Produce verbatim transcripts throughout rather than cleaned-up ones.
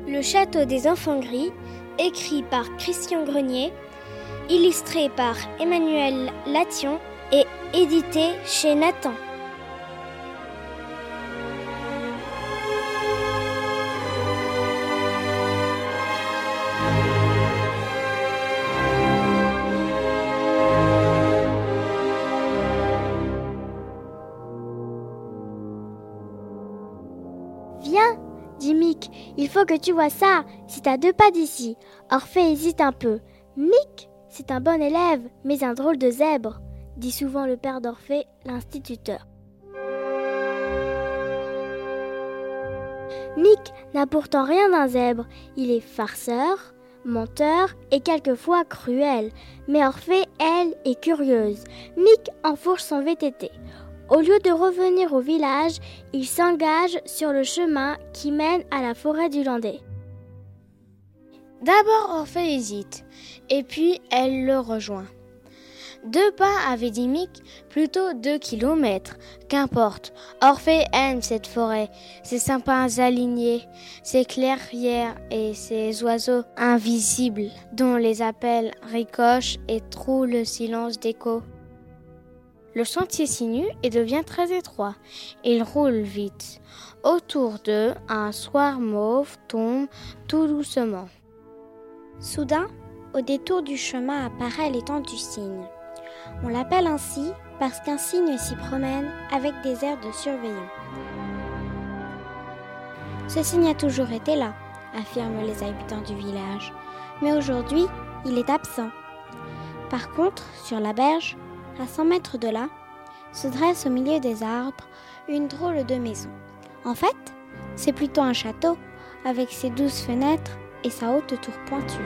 Le château des enfants gris, écrit par Christian Grenier, illustré par Emmanuel Lation et édité chez Nathan. Viens, dit Mick, il faut que tu vois ça, c'est à deux pas d'ici. Orphée hésite un peu. Mick, c'est un bon élève, mais un drôle de zèbre, dit souvent le père d'Orphée, l'instituteur. Mick n'a pourtant rien d'un zèbre, il est farceur, menteur et quelquefois cruel. Mais Orphée, elle, est curieuse. Mick enfourche son V T T. Au lieu de revenir au village, il s'engage sur le chemin qui mène à la forêt du Landais. D'abord, Orphée hésite, et puis elle le rejoint. Deux pas, avait dit Mick, plutôt deux kilomètres. Qu'importe, Orphée aime cette forêt, ses sapins alignés, ses clairières et ses oiseaux invisibles, dont les appels ricochent et trouent le silence d'écho. Le sentier sinue et devient très étroit. Ils roulent vite. Autour d'eux, un soir mauve tombe tout doucement. Soudain, au détour du chemin apparaît l'étang du cygne. On l'appelle ainsi parce qu'un cygne s'y promène avec des airs de surveillant. Ce cygne a toujours été là, affirment les habitants du village, mais aujourd'hui, il est absent. Par contre, sur la berge, à cent mètres de là, se dresse au milieu des arbres une drôle de maison. En fait, c'est plutôt un château avec ses douze fenêtres et sa haute tour pointue.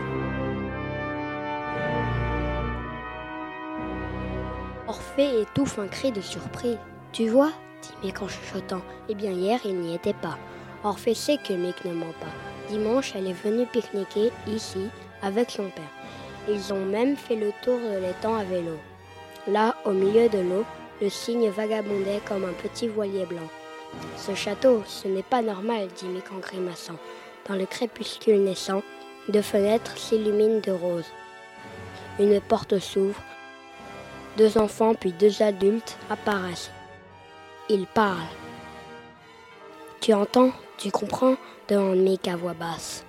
Orphée étouffe un cri de surprise. « Tu vois ?» dit Mick en chuchotant. « Eh bien hier, il n'y était pas. » Orphée sait que Mick ne ment pas. Dimanche, elle est venue pique-niquer ici avec son père. Ils ont même fait le tour de l'étang à vélo. Là, au milieu de l'eau, le cygne vagabondait comme un petit voilier blanc. « Ce château, ce n'est pas normal, » dit Mick en grimaçant. Dans le crépuscule naissant, deux fenêtres s'illuminent de rose. Une porte s'ouvre. Deux enfants puis deux adultes apparaissent. Ils parlent. « Tu entends ? Tu comprends ?» demande Mick à voix basse.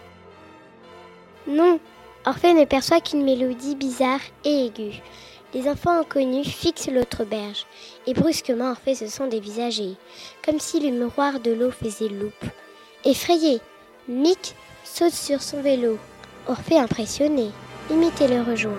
Non, Orphée ne perçoit qu'une mélodie bizarre et aiguë. Les enfants inconnus fixent l'autre berge, et brusquement Orphée se sent dévisagé, comme si le miroir de l'eau faisait loupe. Effrayé, Mick saute sur son vélo. Orphée impressionné, imite et le rejoint.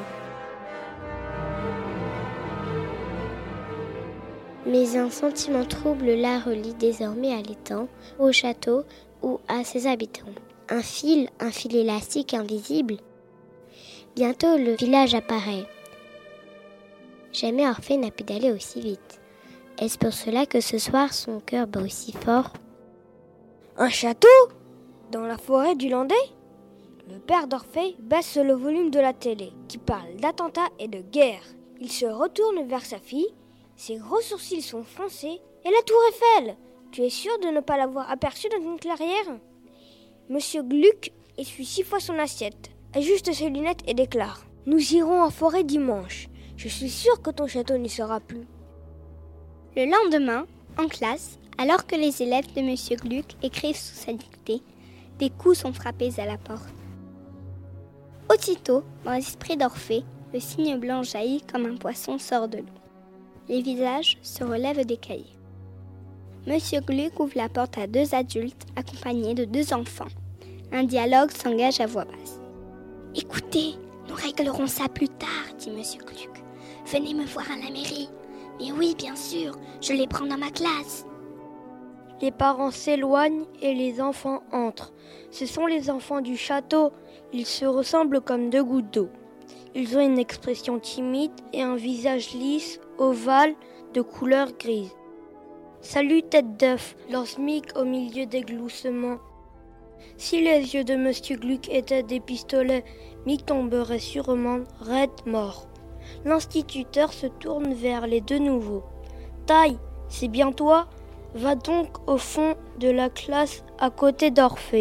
Mais un sentiment trouble la relie désormais à l'étang, au château ou à ses habitants. Un fil, un fil élastique invisible. Bientôt le village apparaît. Jamais Orphée n'a pu d'aller aussi vite. Est-ce pour cela que ce soir son cœur bat aussi fort ? Un château ? Dans la forêt du Landais ? Le père d'Orphée baisse le volume de la télé, qui parle d'attentats et de guerre. Il se retourne vers sa fille, ses gros sourcils sont froncés. Et la tour Eiffel ? Tu es sûr de ne pas l'avoir aperçue dans une clairière ? Monsieur Gluck essuie six fois son assiette, ajuste ses lunettes et déclare : Nous irons en forêt dimanche. Je suis sûre que ton château n'y sera plus. Le lendemain, en classe, alors que les élèves de Monsieur Gluck écrivent sous sa dictée, des coups sont frappés à la porte. Aussitôt, dans l'esprit d'Orphée, le cygne blanc jaillit comme un poisson sort de l'eau. Les visages se relèvent des cahiers. Monsieur Gluck ouvre la porte à deux adultes accompagnés de deux enfants. Un dialogue s'engage à voix basse. « Écoutez, nous réglerons ça plus tard, dit Monsieur Gluck. Venez me voir à la mairie. Mais oui, bien sûr, je les prends dans ma classe. » Les parents s'éloignent et les enfants entrent. Ce sont les enfants du château. Ils se ressemblent comme deux gouttes d'eau. Ils ont une expression timide et un visage lisse, ovale, de couleur grise. « Salut, tête d'œuf !» lance Mick au milieu des gloussements. Si les yeux de Monsieur Gluck étaient des pistolets, Mick tomberait sûrement raide mort. L'instituteur se tourne vers les deux nouveaux. « Taille, c'est bien toi ? Va donc au fond de la classe à côté d'Orphée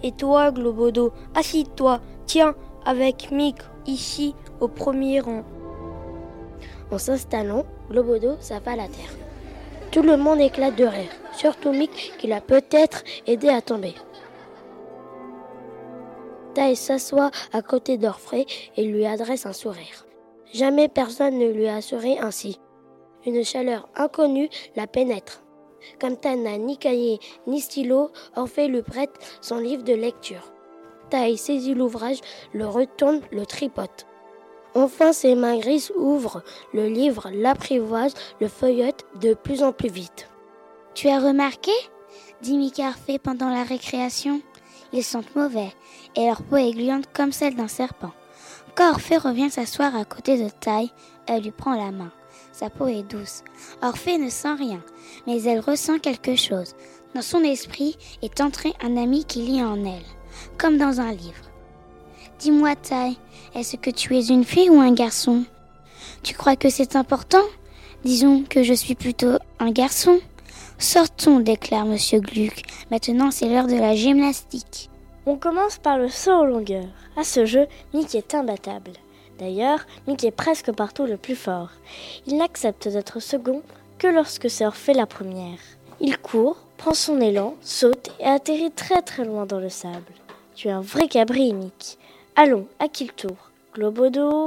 Et toi, Globodo, assis-toi, tiens, avec Mick, ici, au premier rang. En s'installant, Globodo s'affale à terre. Tout le monde éclate de rire, surtout Mick qui l'a peut-être aidé à tomber. Taille s'assoit à côté d'Orphée et lui adresse un sourire. Jamais personne ne lui a souri ainsi. Une chaleur inconnue la pénètre. Comme Taille n'a ni cahier ni stylo, Orphée lui prête son livre de lecture. Taille saisit l'ouvrage, le retourne, le tripote. Enfin, ses mains grises ouvrent le livre, l'apprivoisent, le feuillettent de plus en plus vite. « Tu as remarqué ?» dit Mick à Orphée pendant la récréation. Ils sentent mauvais et leur peau est gluante comme celle d'un serpent. Quand Orphée revient s'asseoir à côté de Taille, elle lui prend la main. Sa peau est douce. Orphée ne sent rien, mais elle ressent quelque chose. Dans son esprit est entré un ami qui lit en elle, comme dans un livre. « Dis-moi, Taille, est-ce que tu es une fille ou un garçon ? Tu crois que c'est important ? Disons que je suis plutôt un garçon. Sortons, déclare Monsieur Gluck. Maintenant, c'est l'heure de la gymnastique. » On commence par le saut en longueur. À ce jeu, Mick est imbattable. D'ailleurs, Mick est presque partout le plus fort. Il n'accepte d'être second que lorsque c'est Orphée la première. Il court, prend son élan, saute et atterrit très très loin dans le sable. Tu es un vrai cabri, Mick. Allons, à qui le tour ? Globodo ?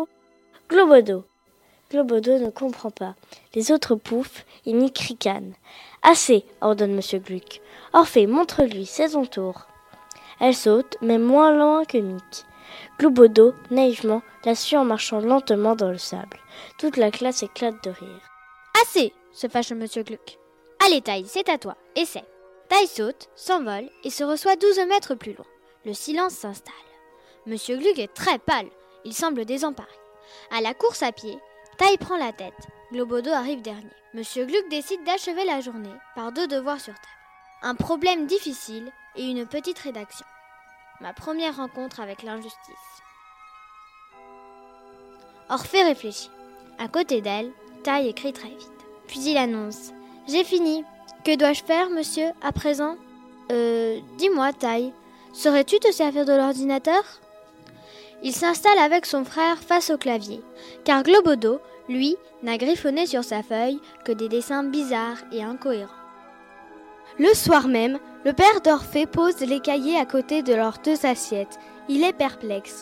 Globodo. Globodo ne comprend pas. Les autres pouffent et Mick ricane. Assez, ordonne Monsieur Gluck. Orphée, montre-lui, c'est son tour. Elle saute, mais moins loin que Mick. Globodo, naïvement, la suit en marchant lentement dans le sable. Toute la classe éclate de rire. Assez, se fâche Monsieur Gluck. Allez, Taille, c'est à toi. Essaie. Taille saute, s'envole et se reçoit douze mètres plus loin. Le silence s'installe. Monsieur Gluck est très pâle. Il semble désemparé. À la course à pied, Taille prend la tête. Globodo arrive dernier. Monsieur Gluck décide d'achever la journée par deux devoirs sur table. Un problème difficile et une petite rédaction. Ma première rencontre avec l'injustice. Orphée réfléchit. À côté d'elle, Taille écrit très vite. Puis il annonce. J'ai fini. Que dois-je faire, monsieur, à présent ? Euh, dis-moi, Taille, saurais-tu te servir de l'ordinateur ? Il s'installe avec son frère face au clavier, car Globodo, lui, n'a griffonné sur sa feuille que des dessins bizarres et incohérents. Le soir même, le père d'Orphée pose les cahiers à côté de leurs deux assiettes. Il est perplexe.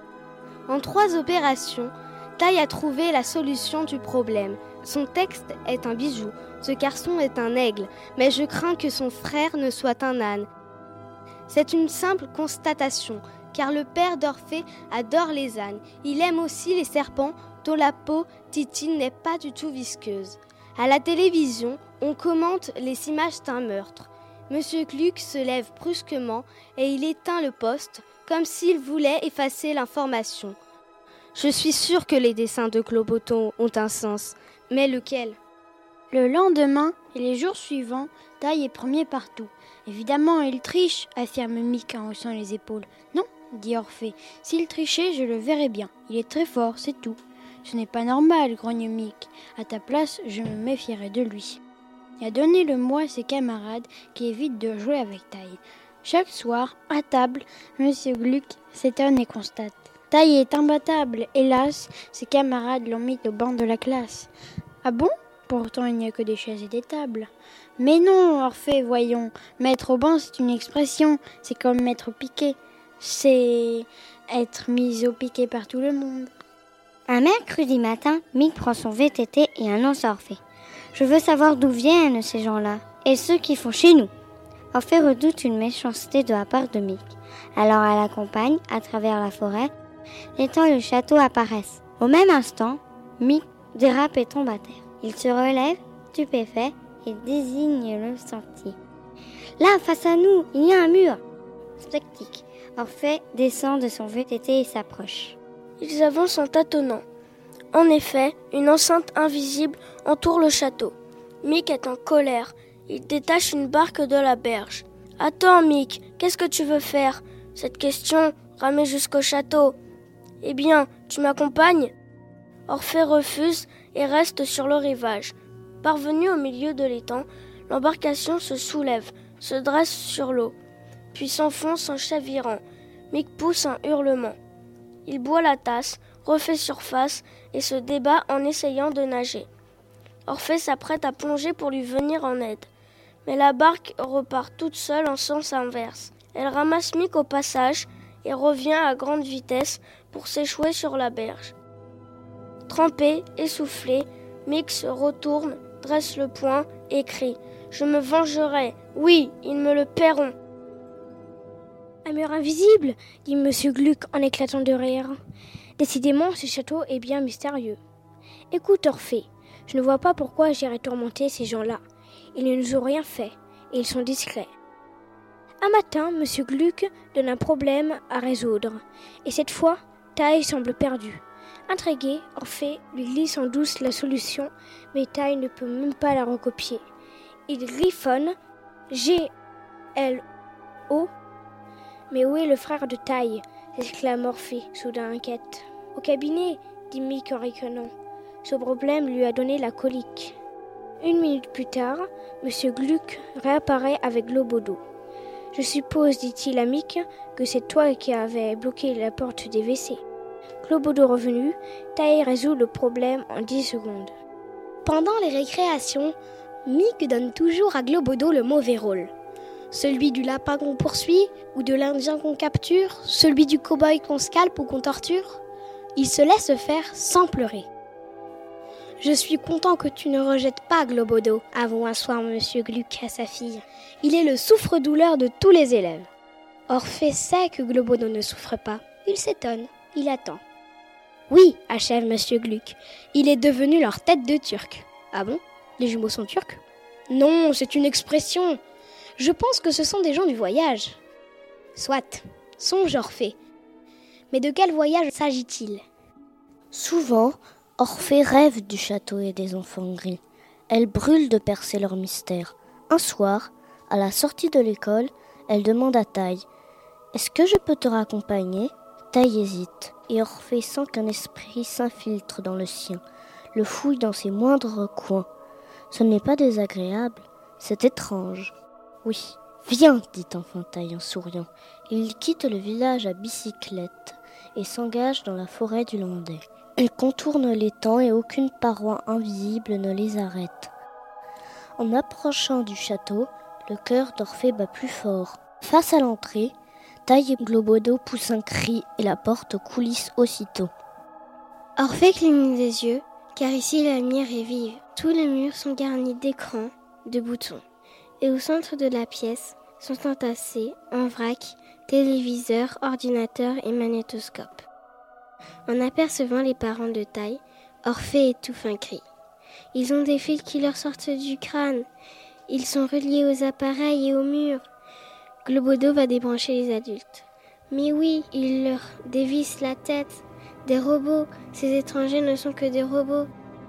En trois opérations, Taille a trouvé la solution du problème. Son texte est un bijou, ce garçon est un aigle, mais je crains que son frère ne soit un âne. C'est une simple constatation, car le père d'Orphée adore les ânes. Il aime aussi les serpents, dont la peau titine n'est pas du tout visqueuse. À la télévision, on commente les images d'un meurtre. Monsieur Gluck se lève brusquement et il éteint le poste, comme s'il voulait effacer l'information. Je suis sûre que les dessins de Globodo ont un sens, mais lequel ? Le lendemain et les jours suivants, Taille est premier partout. Évidemment, il triche, affirme Mick en haussant les épaules. Non, dit Orphée, s'il trichait, je le verrais bien. Il est très fort, c'est tout. Ce n'est pas normal, grogne Mick. À ta place, je me méfierais de lui. Il a donné le mot à ses camarades qui évitent de jouer avec Taille. Chaque soir, à table, Monsieur Gluck s'étonne et constate. Taille est imbattable. Hélas, ses camarades l'ont mis au banc de la classe. Ah bon ? Pourtant, il n'y a que des chaises et des tables. Mais non, Orphée, voyons. Mettre au banc, c'est une expression. C'est comme mettre au piquet. C'est être mis au piquet par tout le monde. Un mercredi matin, Mick prend son V T T et annonce à Orphée. Je veux savoir d'où viennent ces gens-là et ceux qui font chez nous. Orphée redoute une méchanceté de la part de Mick. Alors elle l'accompagne à travers la forêt. Les temps et le château apparaissent. Au même instant, Mick dérape et tombe à terre. Il se relève, stupéfait, et désigne le sentier. Là, face à nous, il y a un mur. Spectique. Orphée descend de son V T T et s'approche. Ils avancent en tâtonnant. En effet, une enceinte invisible entoure le château. Mick est en colère. Il détache une barque de la berge. « Attends, Mick, qu'est-ce que tu veux faire ? Cette question, ramer jusqu'au château. Eh bien, tu m'accompagnes ?» Orphée refuse et reste sur le rivage. Parvenu au milieu de l'étang, l'embarcation se soulève, se dresse sur l'eau. puis s'enfonce en chavirant. Mick pousse un hurlement. Il boit la tasse, refait surface et se débat en essayant de nager. Orphée s'apprête à plonger pour lui venir en aide. Mais la barque repart toute seule en sens inverse. Elle ramasse Mick au passage et revient à grande vitesse pour s'échouer sur la berge. Trempé, essoufflé, Mick se retourne, dresse le poing et crie « Je me vengerai, oui, ils me le paieront !» Un mur invisible, dit Monsieur Gluck en éclatant de rire. Décidément, ce château est bien mystérieux. Écoute, Orphée, je ne vois pas pourquoi j'irais tourmenter ces gens-là. Ils ne nous ont rien fait, et ils sont discrets. Un matin, Monsieur Gluck donne un problème à résoudre, et cette fois, Taille semble perdue. Intrigué, Orphée lui glisse en douce la solution, mais Taille ne peut même pas la recopier. Il griffonne G L O. Mais où est le frère de Taille ? S'exclame Orphée, soudain inquiète. Au cabinet, dit Mick en ricanant. Ce problème lui a donné la colique. Une minute plus tard, Monsieur Gluck réapparaît avec Globodo. Je suppose, dit-il à Mick, que c'est toi qui avais bloqué la porte des W C. Globodo revenu, Taille résout le problème en dix secondes. Pendant les récréations, Mick donne toujours à Globodo le mauvais rôle. Celui du lapin qu'on poursuit ou de l'Indien qu'on capture, celui du cow-boy qu'on scalpe ou qu'on torture. Il se laisse faire sans pleurer. « Je suis content que tu ne rejettes pas Globodo », avoue un soir Monsieur Gluck à sa fille. « Il est le souffre-douleur de tous les élèves. » Orphée sait que Globodo ne souffre pas. Il s'étonne, il attend. « Oui, achève Monsieur Gluck, il est devenu leur tête de turc. »« Ah bon ? Les jumeaux sont turcs ?»« Non, c'est une expression. Je pense que ce sont des gens du voyage. »« Soit, songe Orphée. Mais de quel voyage s'agit-il » Souvent, Orphée rêve du château et des enfants gris. Elle brûle de percer leur mystère. Un soir, à la sortie de l'école, elle demande à Taille « Est-ce que je peux te raccompagner ?» Taille hésite, et Orphée sent qu'un esprit s'infiltre dans le sien, le fouille dans ses moindres recoins. Ce n'est pas désagréable, c'est étrange. « Oui, viens, dit enfin Taille en souriant. » Il quitte le village à bicyclette et s'engage dans la forêt du Landais. Elle contourne l'étang et aucune paroi invisible ne les arrête. En approchant du château, le cœur d'Orphée bat plus fort. Face à l'entrée, Taille et Globodo poussent un cri et la porte coulisse aussitôt. Orphée cligne des yeux, car ici la lumière est vive. Tous les murs sont garnis d'écrans, de boutons. Et au centre de la pièce sont entassés, en vrac, téléviseurs, ordinateurs et magnétoscopes. En apercevant les parents de Taille, Orphée étouffe un cri. Ils ont des fils qui leur sortent du crâne. Ils sont reliés aux appareils et aux murs. Globodo va débrancher les adultes. Mais oui, ils leur dévissent la tête. Des robots, ces étrangers ne sont que des robots.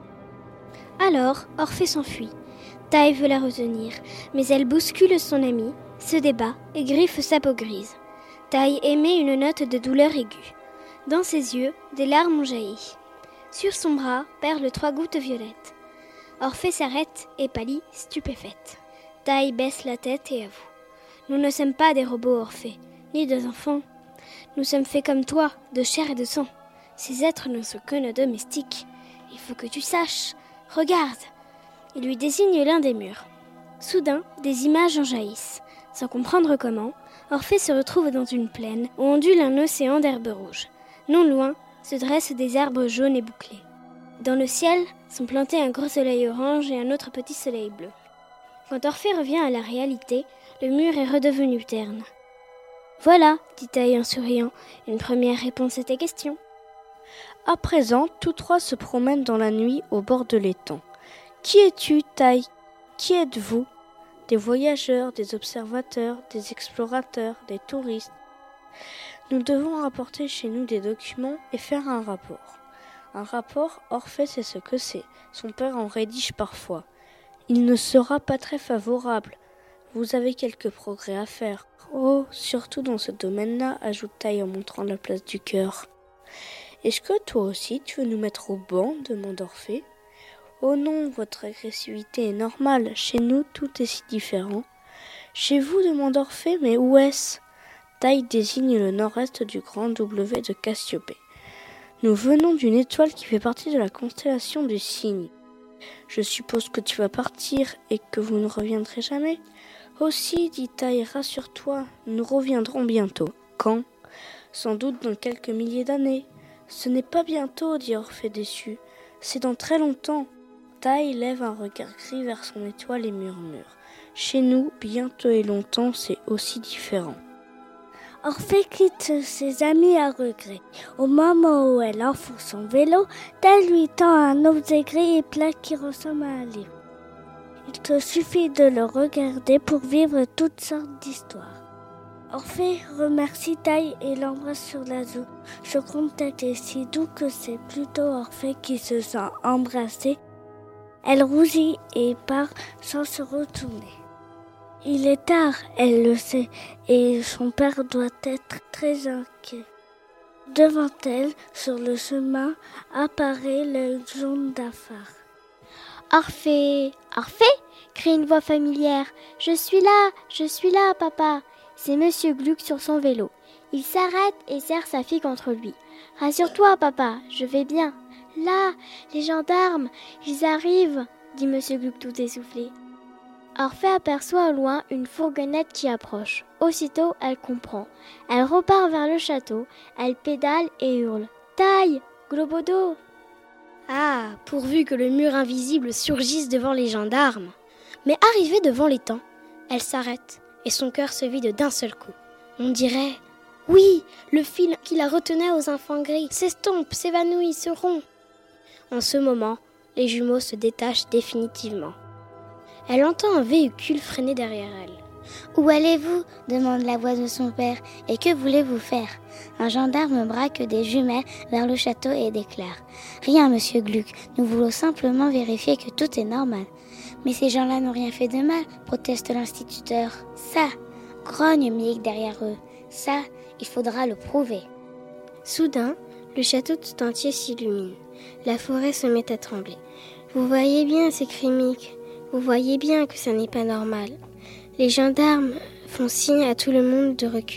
Alors, Orphée s'enfuit. Taille veut la retenir, mais elle bouscule son amie, se débat et griffe sa peau grise. Taille émet une note de douleur aiguë. Dans ses yeux, des larmes ont jailli. Sur son bras perlent trois gouttes violettes. Orphée s'arrête et pâlit, stupéfaite. Taille baisse la tête et avoue. Nous ne sommes pas des robots, Orphée, ni des enfants. Nous sommes faits comme toi, de chair et de sang. Ces êtres ne sont que nos domestiques. Il faut que tu saches. Regarde. Il lui désigne l'un des murs. Soudain, des images en jaillissent. Sans comprendre comment, Orphée se retrouve dans une plaine où ondule un océan d'herbes rouges. Non loin, se dressent des arbres jaunes et bouclés. Dans le ciel sont plantés un gros soleil orange et un autre petit soleil bleu. Quand Orphée revient à la réalité, le mur est redevenu terne. « Voilà, dit Taille en souriant, une première réponse à tes questions. » À présent, tous trois se promènent dans la nuit au bord de l'étang. Qui es-tu, Taille ? Qui êtes-vous ? Des voyageurs, des observateurs, des explorateurs, des touristes. Nous devons rapporter chez nous des documents et faire un rapport. Un rapport, Orphée sait ce que c'est. Son père en rédige parfois. Il ne sera pas très favorable. Vous avez quelques progrès à faire. Oh, surtout dans ce domaine-là, ajoute Taille en montrant la place du cœur. Est-ce que toi aussi tu veux nous mettre au banc ? Demande Orphée. Oh non, votre agressivité est normale. Chez nous, tout est si différent. Chez vous, demande Orphée, mais où est-ce ? Taille désigne le nord-est du grand W de Cassiopée. Nous venons d'une étoile qui fait partie de la constellation du Cygne. Je suppose que tu vas partir et que vous ne reviendrez jamais. Aussi, dit Taille, rassure-toi, nous reviendrons bientôt. Quand ? Sans doute dans quelques milliers d'années. Ce n'est pas bientôt, dit Orphée déçu. C'est dans très longtemps. Taille lève un regard gris vers son étoile et murmure. Chez nous, bientôt et longtemps, c'est aussi différent. Orphée quitte ses amis à regret. Au moment où elle enfource son vélo, Taille lui tend un objet gris et plat qui ressemble à un livre. Il te suffit de le regarder pour vivre toutes sortes d'histoires. Orphée remercie Taille et l'embrasse sur la joue. Ce contact est si doux que c'est plutôt Orphée qui se sent embrassée. Elle rougit et part sans se retourner. Il est tard, elle le sait, et son père doit être très inquiet. Devant elle, sur le chemin, apparaît le jaune d'Afar. Orphée, Orphée, crie une voix familière. Je suis là, je suis là, papa. C'est Monsieur Gluck sur son vélo. Il s'arrête et serre sa fille contre lui. Rassure-toi, papa, je vais bien. Là, les gendarmes, ils arrivent, dit Monsieur Gluck tout essoufflé. Orphée aperçoit au loin une fourgonnette qui approche. Aussitôt, elle comprend. Elle repart vers le château, elle pédale et hurle. Taille, Globodo. Ah, pourvu que le mur invisible surgisse devant les gendarmes. Mais arrivée devant l'étang, elle s'arrête et son cœur se vide d'un seul coup. On dirait, oui, le fil qui la retenait aux enfants gris s'estompe, s'évanouit, se rompt. En ce moment, les jumeaux se détachent définitivement. Elle entend un véhicule freiner derrière elle. « Où allez-vous » demande la voix de son père. « Et que voulez-vous faire ?» Un gendarme braque des jumelles vers le château et déclare « Rien, monsieur Gluck, nous voulons simplement vérifier que tout est normal. » « Mais ces gens-là n'ont rien fait de mal, proteste l'instituteur. « Ça » grogne Mick derrière eux. « Ça, il faudra le prouver. » Soudain, le château tout entier s'illumine. La forêt se met à trembler. « Vous voyez bien, s'écrie Mick. Vous voyez bien que ça n'est pas normal. Les gendarmes font signe à tout le monde de reculer. »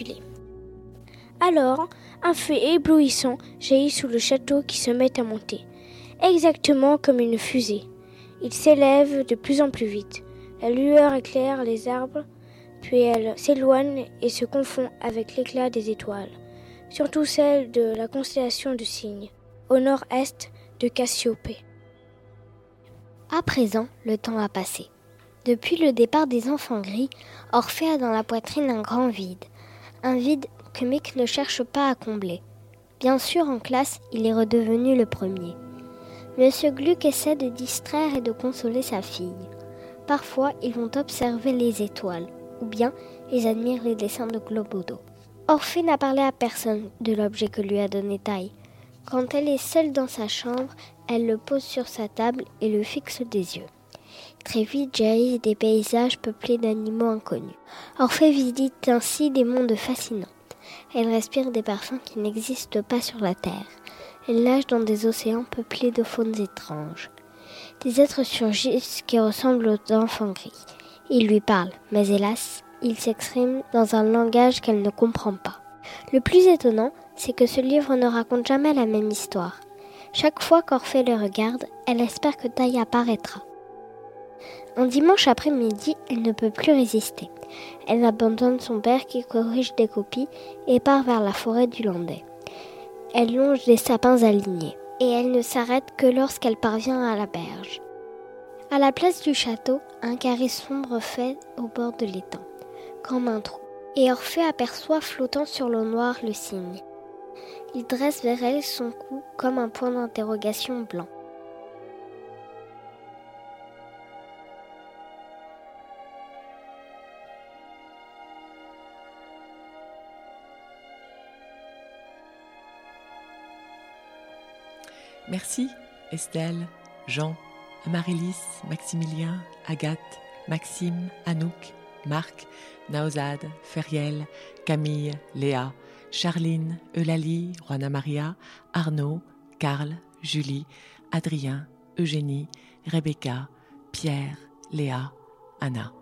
Alors, un feu éblouissant jaillit sous le château qui se met à monter, exactement comme une fusée. Il s'élève de plus en plus vite. La lueur éclaire les arbres, puis elle s'éloigne et se confond avec l'éclat des étoiles, surtout celle de la constellation du Cygne, au nord-est de Cassiopée. À présent, le temps a passé. Depuis le départ des enfants gris, Orphée a dans la poitrine un grand vide. Un vide que Mick ne cherche pas à combler. Bien sûr, en classe, il est redevenu le premier. Monsieur Gluck essaie de distraire et de consoler sa fille. Parfois, ils vont observer les étoiles, ou bien ils admirent les dessins de Globodo. Orphée n'a parlé à personne de l'objet que lui a donné Taille. Quand elle est seule dans sa chambre, elle le pose sur sa table et le fixe des yeux. Très vite jaillissent des paysages peuplés d'animaux inconnus. Orphée visite ainsi des mondes fascinants. Elle respire des parfums qui n'existent pas sur la terre. Elle nage dans des océans peuplés de faunes étranges. Des êtres surgissent qui ressemblent aux enfants gris. Ils lui parlent, mais hélas, ils s'expriment dans un langage qu'elle ne comprend pas. Le plus étonnant, c'est que ce livre ne raconte jamais la même histoire. Chaque fois qu'Orphée le regarde, elle espère que Taille apparaîtra. Un dimanche après-midi, elle ne peut plus résister. Elle abandonne son père qui corrige des copies et part vers la forêt du Landais. Elle longe des sapins alignés et elle ne s'arrête que lorsqu'elle parvient à la berge. À la place du château, un carré sombre fait au bord de l'étang, comme un trou, et Orphée aperçoit flottant sur l'eau noire le cygne. Il dresse vers elle son cou comme un point d'interrogation blanc. Merci Estelle, Jean, Amaryllis, Maximilien, Agathe, Maxime, Anouk, Marc, Naozad, Feriel, Camille, Léa, Charline, Eulalie, Juana Maria, Arnaud, Karl, Julie, Adrien, Eugénie, Rebecca, Pierre, Léa, Anna.